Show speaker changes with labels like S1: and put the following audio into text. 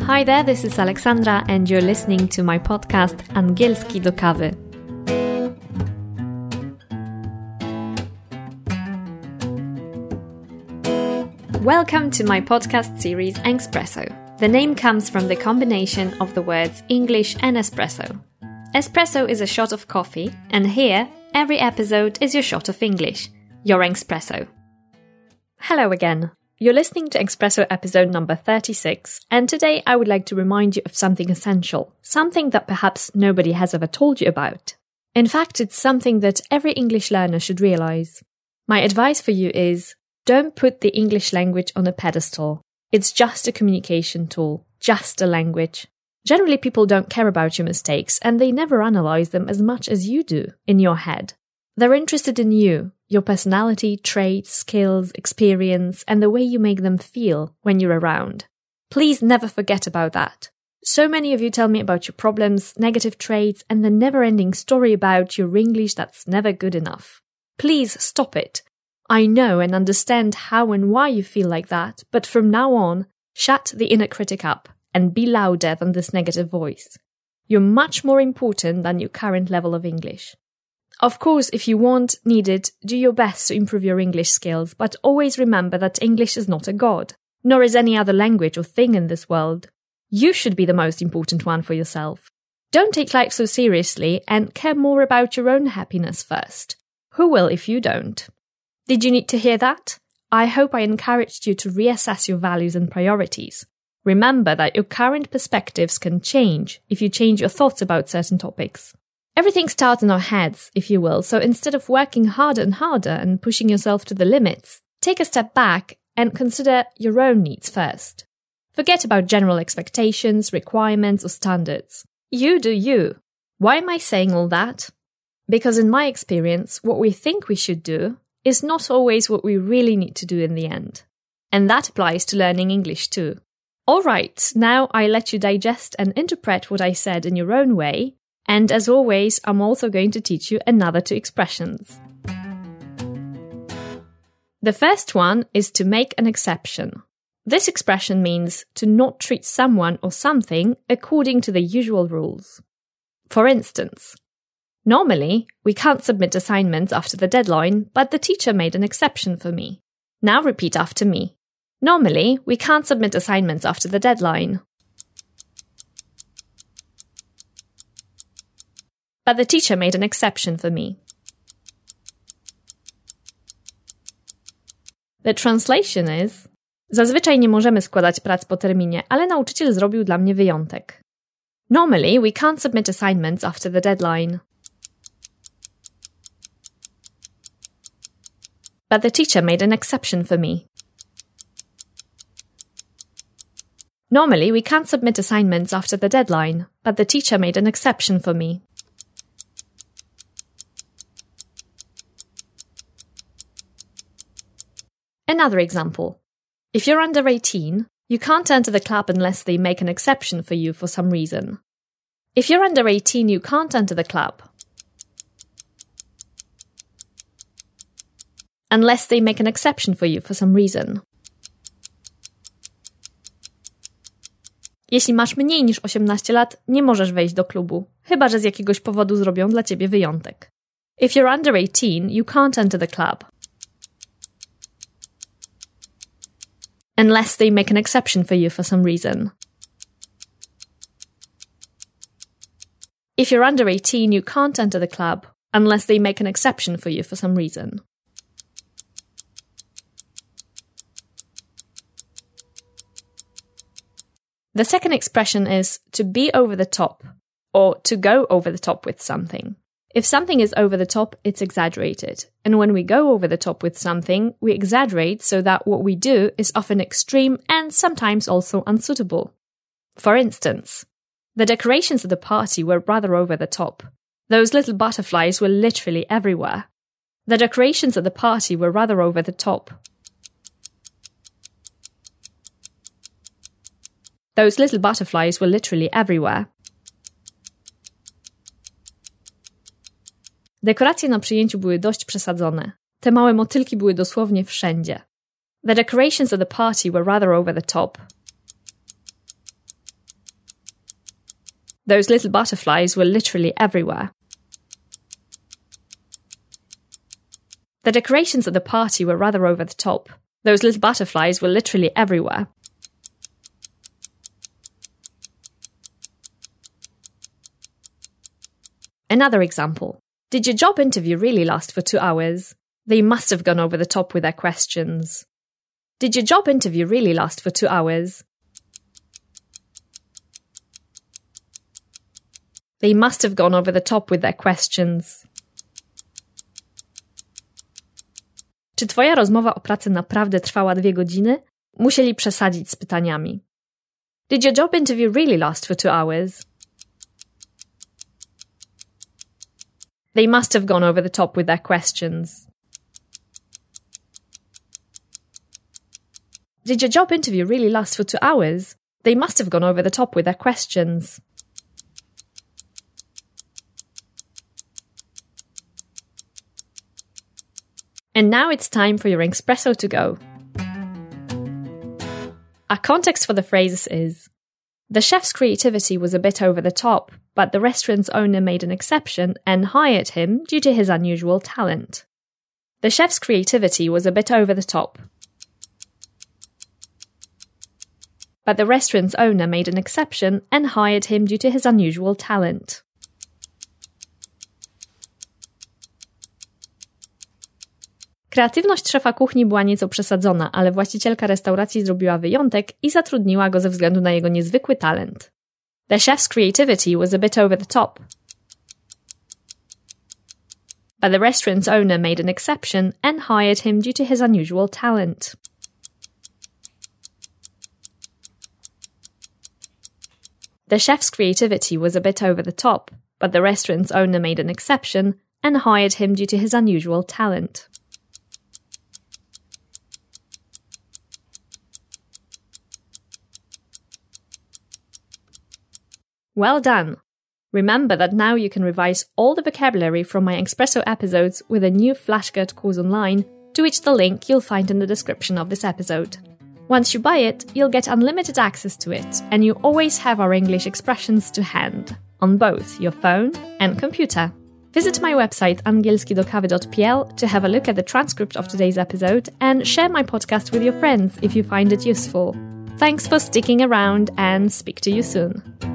S1: Hi there, this is Alexandra and you're listening to my podcast Angielski do kawy. Welcome to my podcast series Espresso. The name comes from the combination of the words English and espresso. Espresso is a shot of coffee, and here, every episode is your shot of English, your Espresso. Hello again. You're listening to Espresso episode number 36, and today I would like to remind you of something essential, something that perhaps nobody has ever told you about. In fact, it's something that every English learner should realize. My advice for you is, don't put the English language on a pedestal. It's just a communication tool, just a language. Generally, people don't care about your mistakes, and they never analyze them as much as you do in your head. They're interested in you, your personality, traits, skills, experience, and the way you make them feel when you're around. Please never forget about that. So many of you tell me about your problems, negative traits, and the never-ending story about your English that's never good enough. Please stop it. I know and understand how and why you feel like that, but from now on, shut the inner critic up and be louder than this negative voice. You're much more important than your current level of English. Of course, if you need it, do your best to improve your English skills, but always remember that English is not a god, nor is any other language or thing in this world. You should be the most important one for yourself. Don't take life so seriously and care more about your own happiness first. Who will if you don't? Did you need to hear that? I hope I encouraged you to reassess your values and priorities. Remember that your current perspectives can change if you change your thoughts about certain topics. Everything starts in our heads, if you will, so instead of working harder and harder and pushing yourself to the limits, take a step back and consider your own needs first. Forget about general expectations, requirements, or standards. You do you. Why am I saying all that? Because in my experience, what we think we should do is not always what we really need to do in the end. And that applies to learning English too. Alright, now I let you digest and interpret what I said in your own way, and as always, I'm also going to teach you another two expressions. The first one is to make an exception. This expression means to not treat someone or something according to the usual rules. For instance, normally, we can't submit assignments after the deadline, but the teacher made an exception for me. Now repeat after me. Normally, we can't submit assignments after the deadline. But the teacher made an exception for me. The translation is: zazwyczaj nie możemy składać prac po terminie, ale nauczyciel zrobił dla mnie wyjątek. Normally, we can't submit assignments after the deadline. But the teacher made an exception for me. Normally, we can't submit assignments after the deadline, but the teacher made an exception for me. Another example. If you're under 18, you can't enter the club unless they make an exception for you for some reason. If you're under 18, you can't enter the club unless they make an exception for you for some reason. Jeśli masz mniej niż 18 lat, nie możesz wejść do klubu, chyba że z jakiegoś powodu zrobią dla ciebie wyjątek. If you're under 18, you can't enter the club unless they make an exception for you for some reason. If you're under 18, you can't enter the club unless they make an exception for you for some reason. The second expression is to be over the top, or to go over the top with something. If something is over the top, it's exaggerated. And when we go over the top with something, we exaggerate so that what we do is often extreme and sometimes also unsuitable. For instance, the decorations at the party were rather over the top. Those little butterflies were literally everywhere. The decorations at the party were rather over the top. Those little butterflies were literally everywhere. Dekoracje na przyjęciu były dość przesadzone. Te małe motylki były dosłownie wszędzie. The decorations at the party were rather over the top. Those little butterflies were literally everywhere. The decorations at the party were rather over the top. Those little butterflies were literally everywhere. Another example. Did your job interview really last for 2 hours? They must have gone over the top with their questions. Did your job interview really last for 2 hours? They must have gone over the top with their questions. Czy twoja rozmowa o pracy naprawdę trwała 2 godziny? Musieli przesadzić z pytaniami. Did your job interview really last for 2 hours? They must have gone over the top with their questions. Did your job interview really last for 2 hours? They must have gone over the top with their questions. And now it's time for your Inkespresso to go. Our context for the phrases is: the chef's creativity was a bit over the top, but the restaurant's owner made an exception and hired him due to his unusual talent. The chef's creativity was a bit over the top, but the restaurant's owner made an exception and hired him due to his unusual talent. Kreatywność szefa kuchni była nieco przesadzona, ale właścicielka restauracji zrobiła wyjątek i zatrudniła go ze względu na jego niezwykły talent. The chef's creativity was a bit over the top, but the restaurant's owner made an exception and hired him due to his unusual talent. The chef's creativity was a bit over the top, but the restaurant's owner made an exception and hired him due to his unusual talent. Well done! Remember that now you can revise all the vocabulary from my Inkespresso episodes with a new flashcard course online, to which the link you'll find in the description of this episode. Once you buy it, you'll get unlimited access to it, and you always have our English expressions to hand, on both your phone and computer. Visit my website angielskidokawy.pl to have a look at the transcript of today's episode and share my podcast with your friends if you find it useful. Thanks for sticking around and speak to you soon.